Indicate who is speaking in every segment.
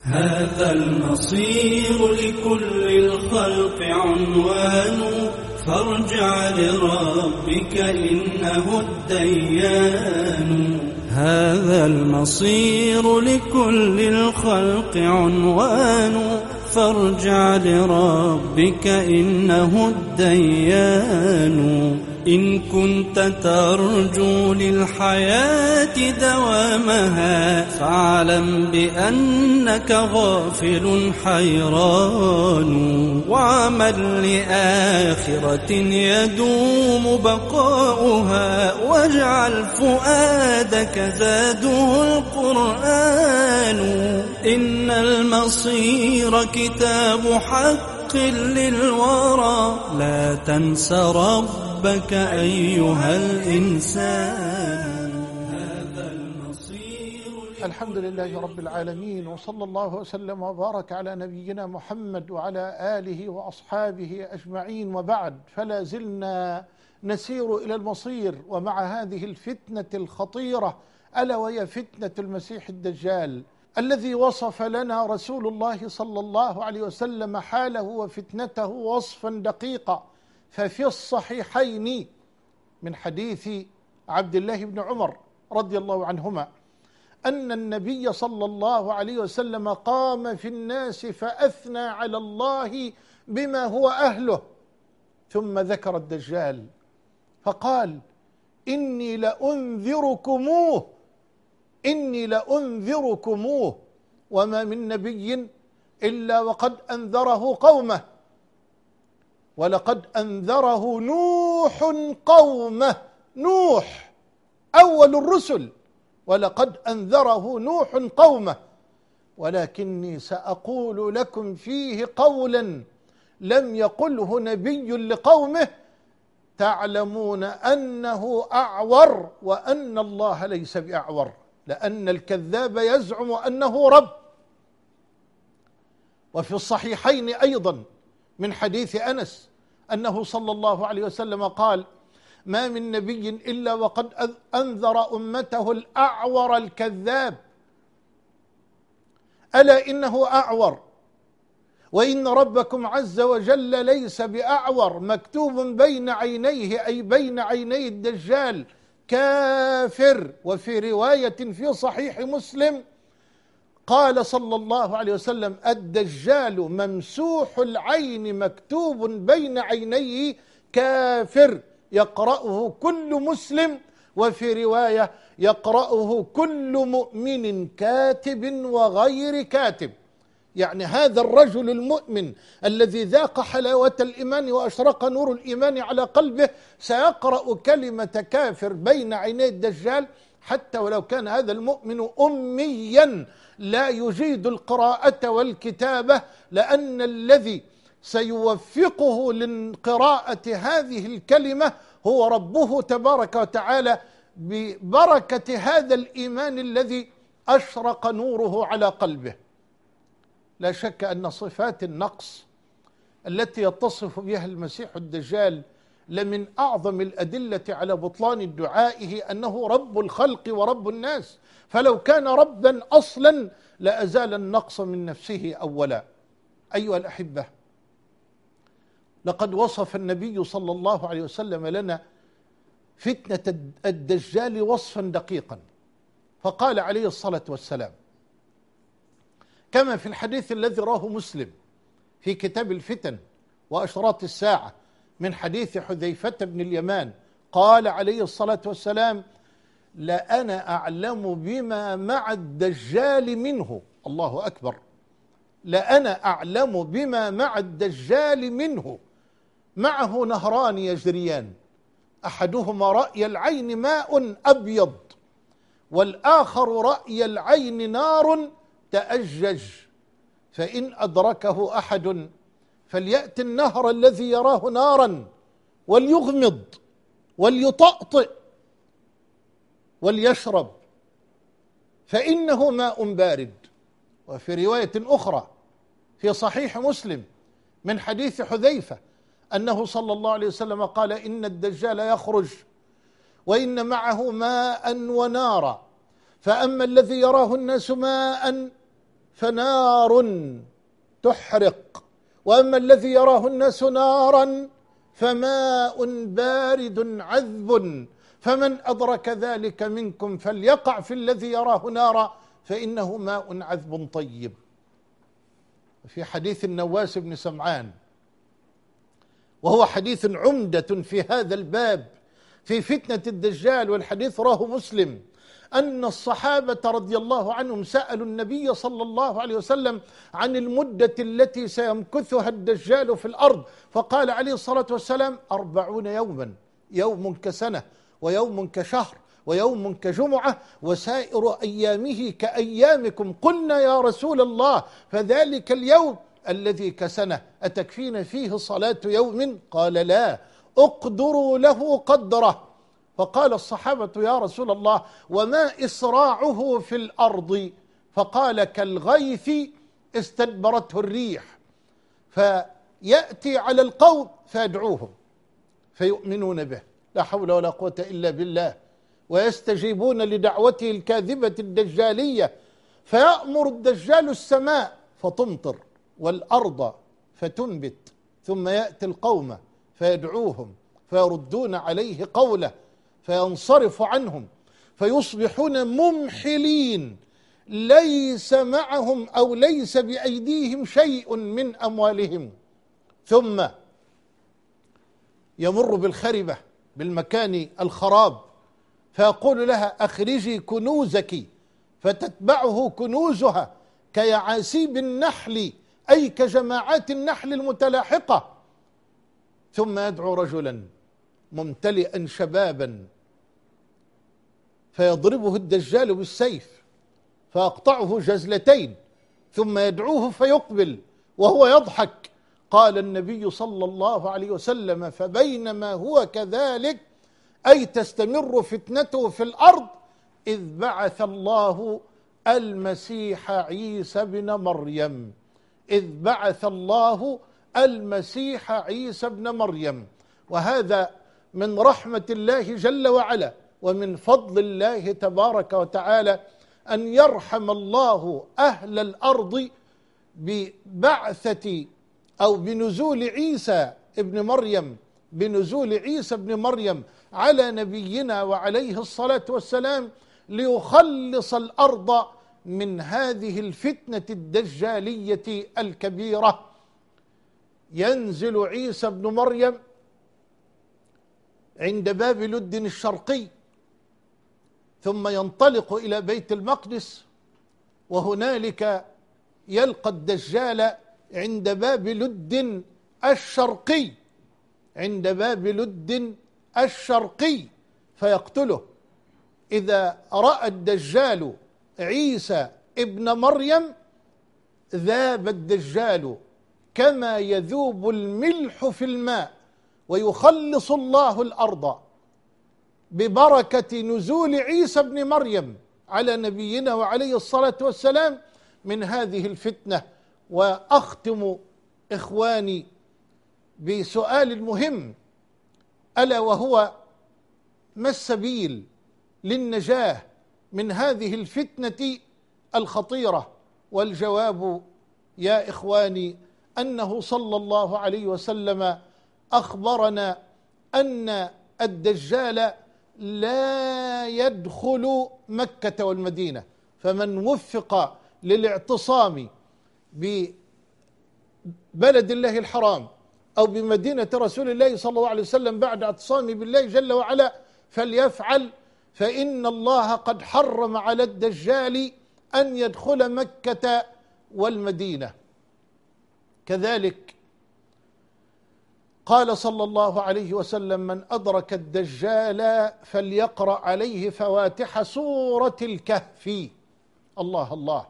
Speaker 1: هذا المصير لكل الخلق عنوان، فارجع لربك إنه الديان. هذا المصير لكل الخلق عنوان، فارجع لربك إنه الديان. إن كنت ترجو للحياة دوامها، فاعلم بأنك غافل حيران. وعمل لآخرة يدوم بقاؤها، واجعل فؤادك زاده القرآن. إن المصير كتاب حق للورى، لا تنس ربك أيها الإنسان. هذا المصير.
Speaker 2: الحمد لله رب العالمين، وصلى الله وسلم وبارك على نبينا محمد وعلى آله وأصحابه أجمعين، وبعد، فلا زلنا نسير إلى المصير، ومع هذه الفتنة الخطيرة ألا وهي فتنة المسيح الدجال، الذي وصف لنا رسول الله صلى الله عليه وسلم حاله وفتنته وصفا دقيقا. ففي الصحيحين من حديث عبد الله بن عمر رضي الله عنهما أن النبي صلى الله عليه وسلم قام في الناس فأثنى على الله بما هو أهله، ثم ذكر الدجال فقال: إني لأنذركموه، وما من نبي إلا وقد أنذره قومه، ولقد أنذره نوح قومه، نوح أول الرسل، ولقد أنذره نوح قومه، ولكني سأقول لكم فيه قولا لم يقله نبي لقومه، تعلمون أنه أعور وأن الله ليس بأعور، لأن الكذاب يزعم أنه رب. وفي الصحيحين أيضا من حديث أنس أنه صلى الله عليه وسلم قال: ما من نبي إلا وقد أنذر أمته الأعور الكذاب، ألا إنه أعور، وإن ربكم عز وجل ليس بأعور، مكتوب بين عينيه أي بين عيني الدجال كافر. وفي رواية في صحيح مسلم قال صلى الله عليه وسلم: الدجال ممسوح العين مكتوب بين عينيه كافر، يقرأه كل مسلم، وفي رواية يقرأه كل مؤمن كاتب وغير كاتب. يعني هذا الرجل المؤمن الذي ذاق حلاوة الإيمان وأشرق نور الإيمان على قلبه سيقرأ كلمة كافر بين عيني الدجال، حتى ولو كان هذا المؤمن أميا لا يجيد القراءة والكتابة، لأن الذي سيوفقه لقراءة هذه الكلمة هو ربه تبارك وتعالى، ببركة هذا الإيمان الذي أشرق نوره على قلبه. لا شك أن صفات النقص التي يتصف بها المسيح الدجال لمن أعظم الأدلة على بطلان دعائه أنه رب الخلق ورب الناس، فلو كان ربا أصلا لأزال النقص من نفسه أولا. أيها الأحبة، لقد وصف النبي صلى الله عليه وسلم لنا فتنة الدجال وصفا دقيقا، فقال عليه الصلاة والسلام كما في الحديث الذي رواه مسلم في كتاب الفتن وأشراط الساعة من حديث حذيفة بن اليمان، قال عليه الصلاة والسلام: لأنا أعلم بما مع الدجال منه. الله أكبر! لأنا أعلم بما مع الدجال منه. معه نهران يجريان، أحدهما رأي العين ماء أبيض، والآخر رأي العين نار تأجج، فإن أدركه أحد فليأتي النهر الذي يراه نارا وليغمض وليطأطئ وليشرب، فإنه ماء بارد. وفي رواية أخرى في صحيح مسلم من حديث حذيفة أنه صلى الله عليه وسلم قال: إن الدجال يخرج وإن معه ماء ونارا، فأما الذي يراه الناس ماء فنار تحرق، وأما الذي يراه الناس نارا فماء بارد عذب، فمن أدرك ذلك منكم فليقع في الذي يراه نارا فإنه ماء عذب طيب. في حديث النواس بن سمعان، وهو حديث عمدة في هذا الباب في فتنة الدجال، والحديث رواه مسلم، أن الصحابة رضي الله عنهم سألوا النبي صلى الله عليه وسلم عن المدة التي سيمكثها الدجال في الأرض، فقال عليه الصلاة والسلام 40 يوما، يوم كسنة ويوم كشهر ويوم كجمعة وسائر أيامه كأيامكم. قلنا يا رسول الله فذلك اليوم الذي كسنة أتكفين فيه صلاة يوم؟ قال لا، اقدروا له قدره. فقال الصحابة يا رسول الله وما إسراعه في الأرض؟ فقال كالغيث استدبرته الريح، فيأتي على القوم فيدعوهم فيؤمنون به، لا حول ولا قوة إلا بالله، ويستجيبون لدعوته الكاذبة الدجالية، فيأمر الدجال السماء فتمطر والأرض فتنبت، ثم يأتي القوم فيدعوهم فيردون عليه قوله فينصرف عنهم، فيصبحون ممحلين ليس معهم أو ليس بأيديهم شيء من أموالهم. ثم يمر بالخربة، بالمكان الخراب، فيقول لها أخرجي كنوزك، فتتبعه كنوزها كيعاسيب النحل، أي كجماعات النحل المتلاحقة. ثم يدعو رجلا ممتلئا شبابا فيضربه الدجال بالسيف فيقطعه جزلتين، ثم يدعوه فيقبل وهو يضحك. قال النبي صلى الله عليه وسلم فبينما هو كذلك، أي تستمر فتنته في الأرض، إذ بعث الله المسيح عيسى بن مريم، إذ بعث الله المسيح عيسى بن مريم. وهذا من رحمة الله جل وعلا ومن فضل الله تبارك وتعالى أن يرحم الله أهل الأرض ببعثة أو بنزول عيسى ابن مريم، بنزول عيسى ابن مريم على نبينا وعليه الصلاة والسلام، ليخلص الأرض من هذه الفتنة الدجالية الكبيرة. ينزل عيسى ابن مريم عند باب لد الشرقي، ثم ينطلق إلى بيت المقدس، وهنالك يلقى الدجال عند باب لد الشرقي، عند باب لد الشرقي، فيقتله. إذا رأى الدجال عيسى ابن مريم ذاب الدجال كما يذوب الملح في الماء، ويخلص الله الأرض ببركة نزول عيسى ابن مريم على نبينا وعليه الصلاة والسلام من هذه الفتنة. وأختم إخواني بسؤال مهم، ألا وهو ما السبيل للنجاة من هذه الفتنة الخطيرة؟ والجواب يا إخواني أنه صلى الله عليه وسلم أخبرنا أن الدجال لا يدخل مكة والمدينة، فمن وفق للاعتصام ببلد الله الحرام أو بمدينة رسول الله صلى الله عليه وسلم بعد اعتصامه بالله جل وعلا فليفعل، فإن الله قد حرم على الدجال أن يدخل مكة والمدينة. كذلك قال صلى الله عليه وسلم من أدرك الدجال فليقرأ عليه فواتح سورة الكهف. الله الله.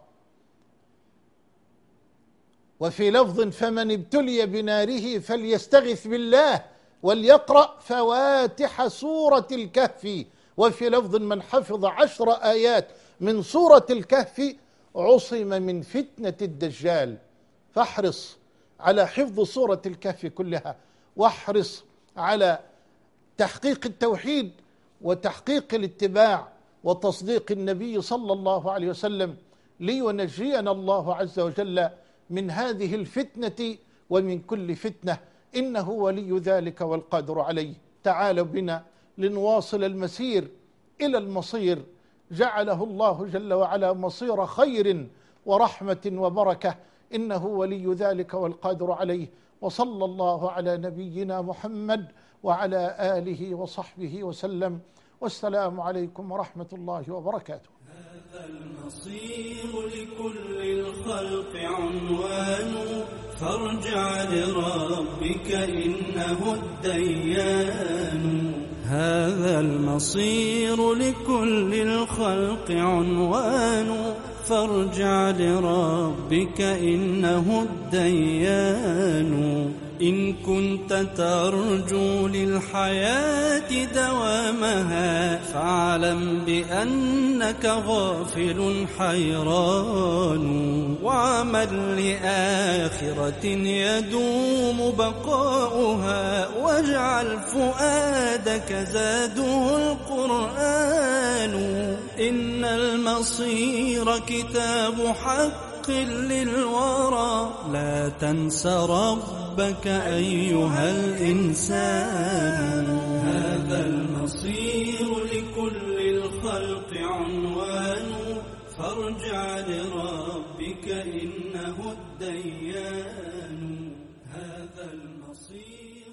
Speaker 2: وفي لفظ فمن ابتلي بناره فليستغث بالله وليقرأ فواتح سورة الكهف. وفي لفظ من حفظ 10 آيات من سورة الكهف عصم من فتنة الدجال. فاحرص على حفظ سورة الكهف كلها، واحرص على تحقيق التوحيد وتحقيق الاتباع وتصديق النبي صلى الله عليه وسلم لينجينا الله عز وجل من هذه الفتنة ومن كل فتنة، إنه ولي ذلك والقادر عليه. تعالوا بنا لنواصل المسير إلى المصير جعله الله جل وعلا مصير خير ورحمة وبركة، إنه ولي ذلك والقادر عليه. وصلى الله على نبينا محمد وعلى آله وصحبه وسلم، والسلام عليكم ورحمة الله وبركاته.
Speaker 1: هذا المصير لكل الخلق عنوان، فارجع لربك إنه الديان. هذا المصير لكل الخلق عنوان، فارجع لربك إنه الديان. إن كنت ترجو للحياة دوامها، فاعلم بأنك غافل حيران. وعمل لآخرة يدوم بقاؤها، واجعل فؤادك زاده القرآن. إن المصير كتاب حق للورى، لا تنس ربك أيها الإنسان. هذا المصير لكل الخلق عنوان، فارجع لربك إنه الديان. هذا المصير